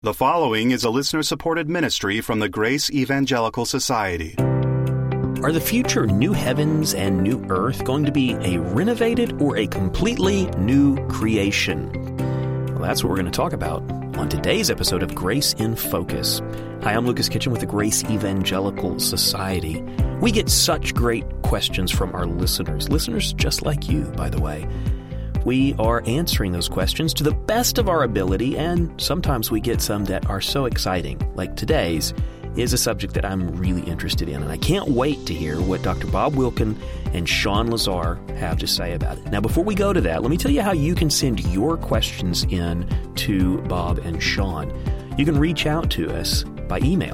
The following is a listener-supported ministry from the Grace Evangelical Society. Are the future new heavens and new earth going to be a renovated or a completely new creation? Well, that's what we're going to talk about on today's episode of Grace in Focus. Hi, I'm Lucas Kitchen with the Grace Evangelical Society. We get such great questions from our listeners just like you, by the way. We are answering those questions to the best of our ability, and sometimes we get some that are so exciting, like today's is a subject that I'm really interested in, and I can't wait to hear what Dr. Bob Wilkin and Sean Lazar have to say about it. Now, before we go to that, let me tell you how you can send your questions in to Bob and Sean. You can reach out to us by email,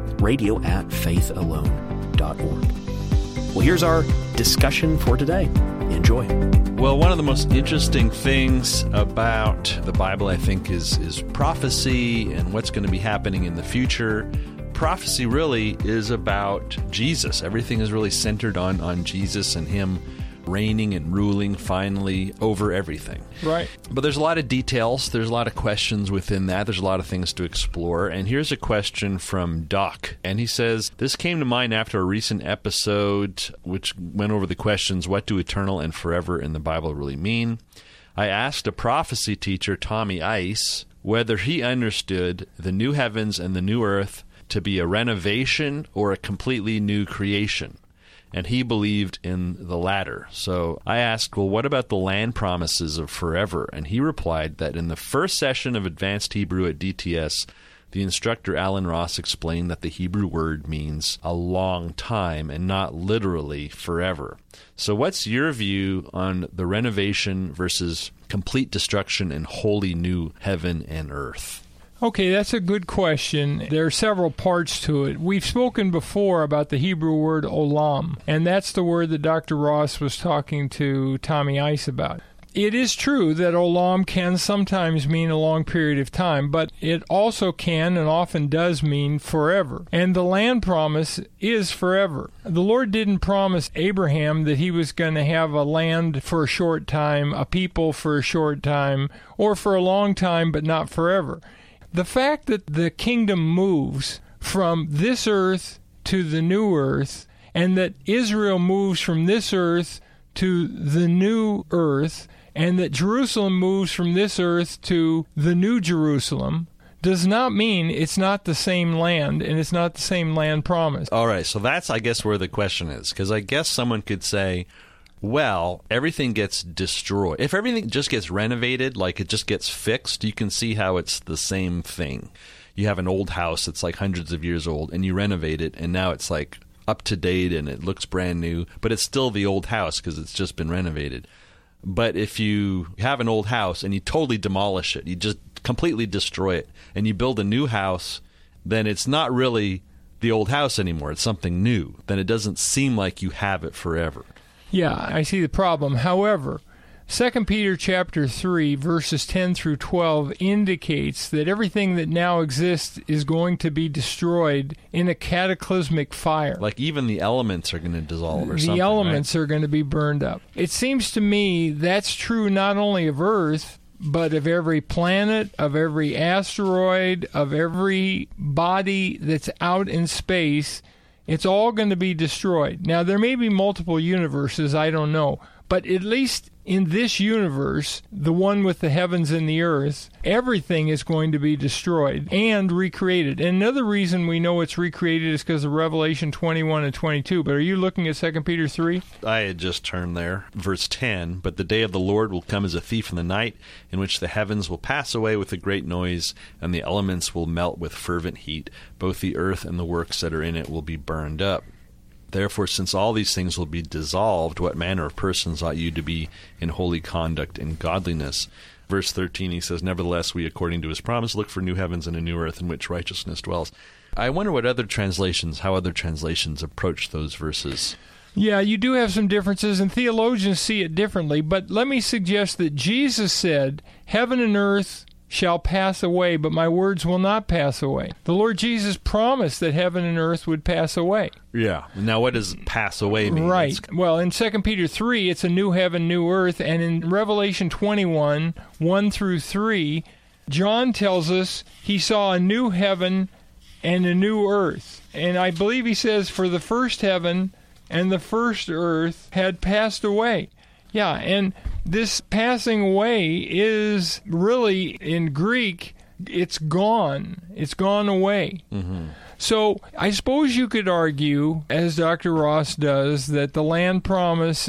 radio@faithalone.org. Well, here's our discussion for today. Enjoy. Well, one of the most interesting things about the Bible, I think, is prophecy and what's going to be happening in the future. Prophecy really is about Jesus. Everything is really centered on Jesus and Him reigning and ruling finally over everything. Right. But there's a lot of details. There's a lot of questions within that. There's a lot of things to explore. And here's a question from Doc. And he says, this came to mind after a recent episode which went over the questions, what do eternal and forever in the Bible really mean? I asked a prophecy teacher, Tommy Ice, whether he understood the new heavens and the new earth to be a renovation or a completely new creation. And he believed in the latter. So I asked, well, what about the land promises of forever? And he replied that in the first session of Advanced Hebrew at DTS, the instructor Alan Ross explained that the Hebrew word means a long time and not literally forever. So what's your view on the renovation versus complete destruction and wholly new heaven and earth? Okay, that's a good question. There are several parts to it. We've spoken before about the Hebrew word olam, and that's the word that Dr. Ross was talking to Tommy Ice about. It is true that olam can sometimes mean a long period of time, but it also can and often does mean forever. And the land promise is forever. The Lord didn't promise Abraham that he was going to have a land for a short time, a people for a short time, or for a long time, but not forever. The fact that the kingdom moves from this earth to the new earth, and that Israel moves from this earth to the new earth, and that Jerusalem moves from this earth to the new Jerusalem, does not mean it's not the same land, and it's not the same land promise. All right, so that's, I guess, where the question is, because I guess someone could say, well, everything gets destroyed. If everything just gets renovated, like it just gets fixed, you can see how it's the same thing. You have an old house that's like hundreds of years old, and you renovate it, and now it's like up to date, and it looks brand new, but it's still the old house because it's just been renovated. But if you have an old house and you totally demolish it, you just completely destroy it, and you build a new house, then it's not really the old house anymore. It's something new. Then it doesn't seem like you have it forever. Yeah, I see the problem. However, 2 Peter chapter 3, verses 10 through 12 indicates that everything that now exists is going to be destroyed in a cataclysmic fire. Like even the elements are going to dissolve or something, the elements are going to be burned up. It seems to me that's true not only of Earth, but of every planet, of every asteroid, of every body that's out in space. It's all going to be destroyed. Now, there may be multiple universes, I don't know. But at least in this universe, the one with the heavens and the earth, everything is going to be destroyed and recreated. And another reason we know it's recreated is because of Revelation 21 and 22. But are you looking at 2 Peter 3? I had just turned there. Verse 10, but the day of the Lord will come as a thief in the night, in which the heavens will pass away with a great noise, and the elements will melt with fervent heat. Both the earth and the works that are in it will be burned up. Therefore, since all these things will be dissolved, what manner of persons ought you to be in holy conduct and godliness? Verse 13, he says, nevertheless, we, according to his promise, look for new heavens and a new earth in which righteousness dwells. I wonder how other translations approach those verses. Yeah, you do have some differences, and theologians see it differently. But let me suggest that Jesus said, heaven and earth shall pass away, but my words will not pass away. The Lord Jesus promised that heaven and earth would pass away. Yeah. Now, what does pass away mean? Right. Well, in 2 Peter 3, it's a new heaven, new earth. And in Revelation 21, 1 through 3, John tells us he saw a new heaven and a new earth. And I believe he says, for the first heaven and the first earth had passed away. Yeah, and this passing away is really, in Greek, it's gone. It's gone away. Mm-hmm. So I suppose you could argue, as Dr. Ross does, that the land promise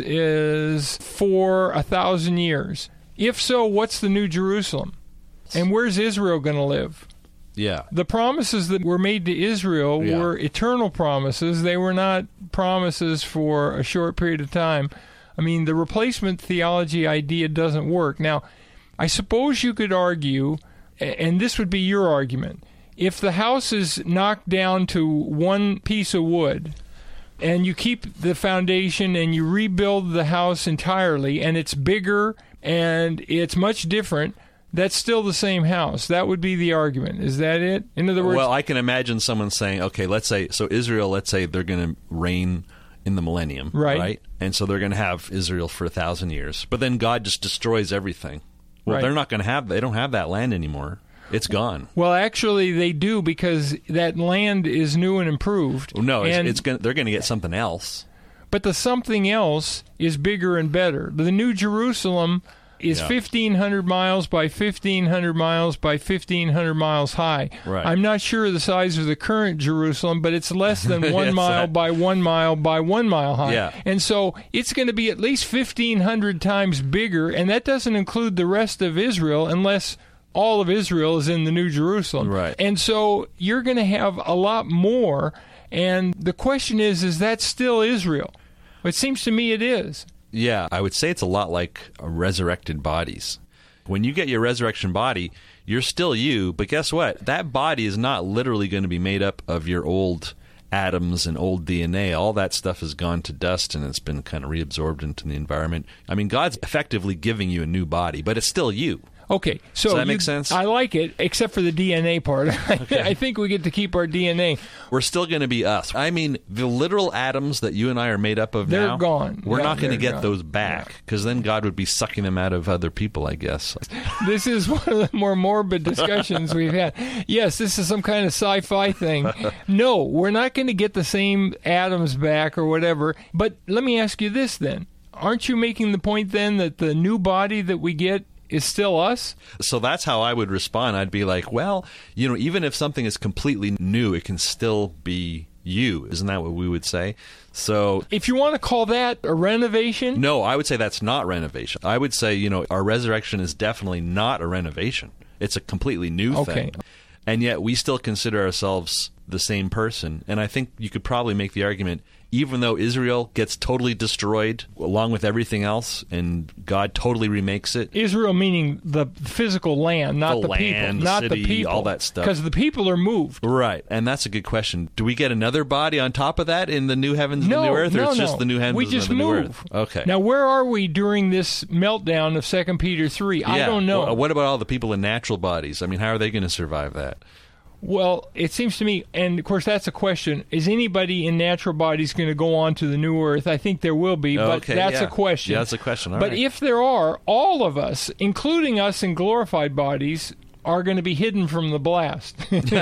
is for 1,000 years. If so, what's the New Jerusalem? And where's Israel going to live? Yeah. The promises that were made to Israel were eternal promises. They were not promises for a short period of time. I mean, the replacement theology idea doesn't work. Now, I suppose you could argue, and this would be your argument, if the house is knocked down to one piece of wood and you keep the foundation and you rebuild the house entirely and it's bigger and it's much different, that's still the same house. That would be the argument. Is that it? In other words... Well, I can imagine someone saying, okay, let's say, so Israel, let's say they're going to reign in the millennium, right? And so they're going to have Israel for 1,000 years. But then God just destroys everything. Well, they're not going to have, they don't have that land anymore. It's gone. Well, actually, they do, because that land is new and improved. No, they're going to get something else. But the something else is bigger and better. The New Jerusalem is 1,500 miles by 1,500 miles by 1,500 miles high. Right. I'm not sure the size of the current Jerusalem, but it's less than 1 mile by 1 mile by 1 mile high. Yeah. And so it's going to be at least 1,500 times bigger, and that doesn't include the rest of Israel unless all of Israel is in the New Jerusalem. Right. And so you're going to have a lot more, and the question is that still Israel? It seems to me it is. Yeah, I would say it's a lot like resurrected bodies. When you get your resurrection body, you're still you, but guess what? That body is not literally going to be made up of your old atoms and old DNA. All that stuff has gone to dust and it's been kind of reabsorbed into the environment. I mean, God's effectively giving you a new body, but it's still you. Okay, so does that make sense? I like it, except for the DNA part. Okay. I think we get to keep our DNA. We're still going to be us. I mean, the literal atoms that you and I are made up of they're now, gone. We're not going to get those back, because then God would be sucking them out of other people, I guess. This is one of the more morbid discussions we've had. Yes, this is some kind of sci-fi thing. No, we're not going to get the same atoms back or whatever. But let me ask you this then. Aren't you making the point then that the new body that we get is still us? So that's how I would respond. I'd be like, well, even if something is completely new, it can still be you. Isn't that what we would say? So if you want to call that a renovation? No, I would say that's not renovation. I would say, our resurrection is definitely not a renovation. It's a completely new thing. And yet we still consider ourselves the same person. And I think you could probably make the argument, even though Israel gets totally destroyed along with everything else and God totally remakes it. Israel meaning the physical land, not the land, people. Not city, the people. All that stuff. Because the people are moved. Right. And that's a good question. Do we get another body on top of that in the new heavens and the new earth? Or it's just the new heavens and the new earth? Okay. Now, where are we during this meltdown of 2 Peter 3? I don't know. Well, what about all the people in natural bodies? I mean, how are they going to survive that? Well, it seems to me, and of course that's a question, is anybody in natural bodies going to go on to the new earth? I think there will be, but that's a question. Yeah, that's a question. All but right. If there are, all of us, including us in glorified bodies, are going to be hidden from the blast.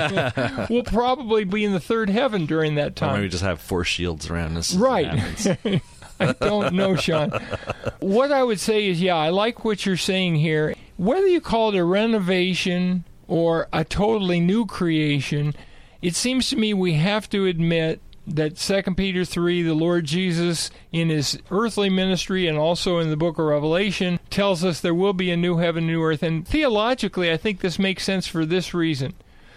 We'll probably be in the third heaven during that time. Or maybe just have force shields around us. Right. I don't know, Sean. What I would say is, I like what you're saying here. Whether you call it a renovation or a totally new creation, it seems to me we have to admit that 2 Peter 3, the Lord Jesus, in his earthly ministry and also in the book of Revelation, tells us there will be a new heaven, new earth. And theologically, I think this makes sense for this reason.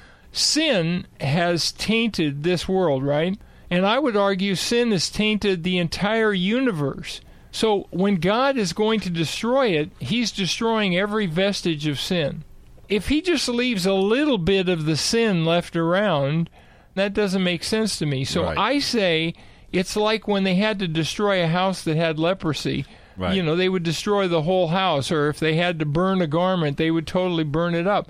Sin has tainted this world, right? And I would argue sin has tainted the entire universe. So when God is going to destroy it, he's destroying every vestige of sin. If he just leaves a little bit of the sin left around, that doesn't make sense to me. So I say it's like when they had to destroy a house that had leprosy. Right. They would destroy the whole house, or if they had to burn a garment, they would totally burn it up.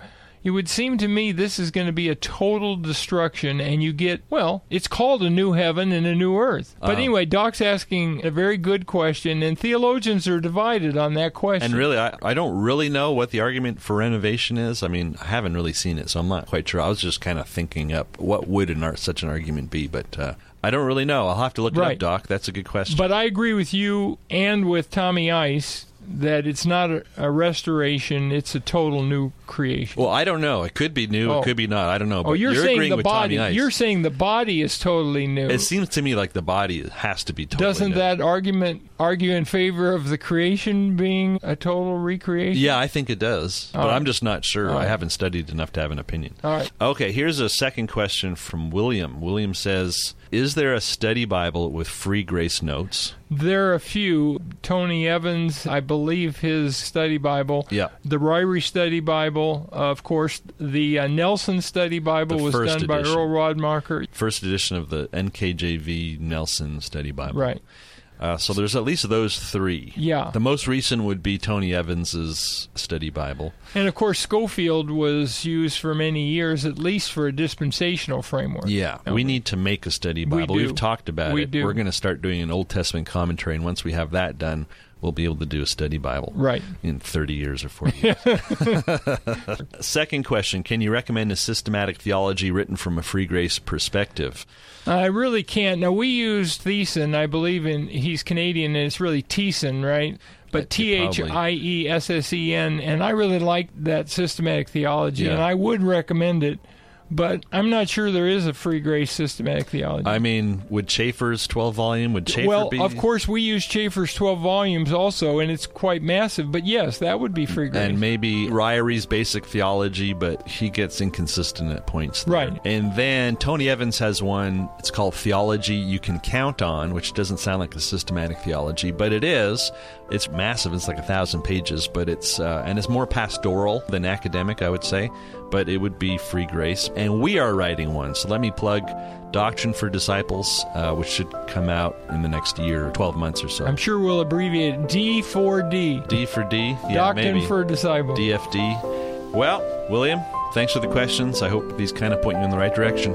it would seem to me this is going to be a total destruction, and you get, well, it's called a new heaven and a new earth. But anyway, Doc's asking a very good question, and theologians are divided on that question. And really, I don't really know what the argument for renovation is. I mean, I haven't really seen it, so I'm not quite sure. I was just kind of thinking up what would such an argument be, but I don't really know. I'll have to look it up, Doc. That's a good question. But I agree with you and with Tommy Ice that it's not a restoration, it's a total new creation. Well, I don't know. It could be new, it could be not. I don't know. But you're saying agreeing the with body. Tommy Ice. You're saying the body is totally new. It seems to me like the body has to be totally Doesn't new. that argument argue in favor of the creation being a total recreation? Yeah, I think it does. But I'm just not sure. All right. I haven't studied enough to have an opinion. All right. Okay, here's a second question from William. William says, is there a study Bible with free grace notes? There are a few. Tony Evans, I believe his study Bible. Yeah. The Ryrie Study Bible. Of course, the Nelson Study Bible was done by Earl Rodmacher. First edition of the NKJV Nelson Study Bible. Right. So there's at least those three. Yeah. The most recent would be Tony Evans's study Bible. And, of course, Schofield was used for many years, at least for a dispensational framework. Yeah. Okay. We need to make a study Bible. We've talked about it. Do. We're going to start doing an Old Testament commentary, and once we have that done, we'll be able to do a study Bible. Right. In 30 years or 40 years. Second question, can you recommend a systematic theology written from a free grace perspective? I really can't. Now, we use Thiessen. I believe he's Canadian, and it's really Thiessen, right? But Thiessen, and I really like that systematic theology, and I would recommend it. But I'm not sure there is a free grace systematic theology. I mean, would Chafer's 12-volume, would Chafer be? Well, of course, we use Chafer's 12 volumes also, and it's quite massive. But yes, that would be free grace. And maybe Ryrie's basic theology, but he gets inconsistent at points there. Right. And then Tony Evans has one, it's called Theology You Can Count On, which doesn't sound like a systematic theology, but it is. It's massive. It's like 1,000 pages, but it's and it's more pastoral than academic, I would say. But it would be free grace. And we are writing one. So let me plug Doctrine for Disciples, which should come out in the next year, 12 months or so. I'm sure we'll abbreviate it D4D. D for D? Yeah, Doctrine maybe. for Disciples. DFD. Well, William, thanks for the questions. I hope these kind of point you in the right direction.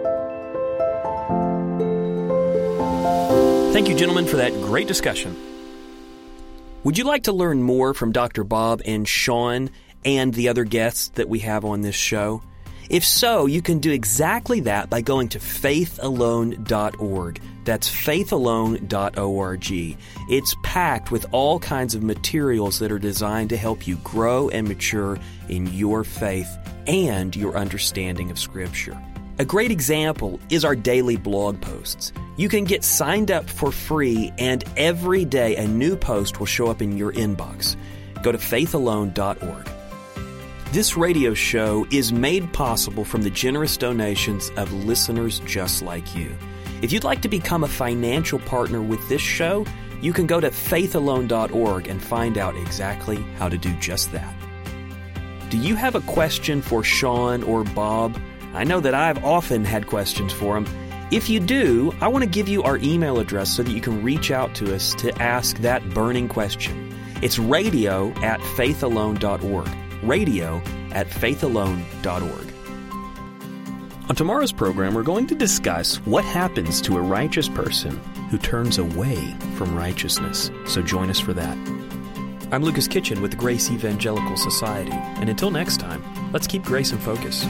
Thank you, gentlemen, for that great discussion. Would you like to learn more from Dr. Bob and Sean and the other guests that we have on this show? If so, you can do exactly that by going to faithalone.org. That's faithalone.org. It's packed with all kinds of materials that are designed to help you grow and mature in your faith and your understanding of Scripture. A great example is our daily blog posts. You can get signed up for free, and every day a new post will show up in your inbox. Go to faithalone.org. This radio show is made possible from the generous donations of listeners just like you. If you'd like to become a financial partner with this show, you can go to faithalone.org and find out exactly how to do just that. Do you have a question for Sean or Bob? I know that I've often had questions for them. If you do, I want to give you our email address so that you can reach out to us to ask that burning question. It's radio@faithalone.org. radio@faithalone.org. On tomorrow's program, we're going to discuss what happens to a righteous person who turns away from righteousness. So join us for that. I'm Lucas Kitchen with the Grace Evangelical Society. And until next time, let's keep grace in focus.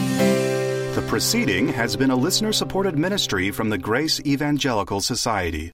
The proceeding has been a listener-supported ministry from the Grace Evangelical Society.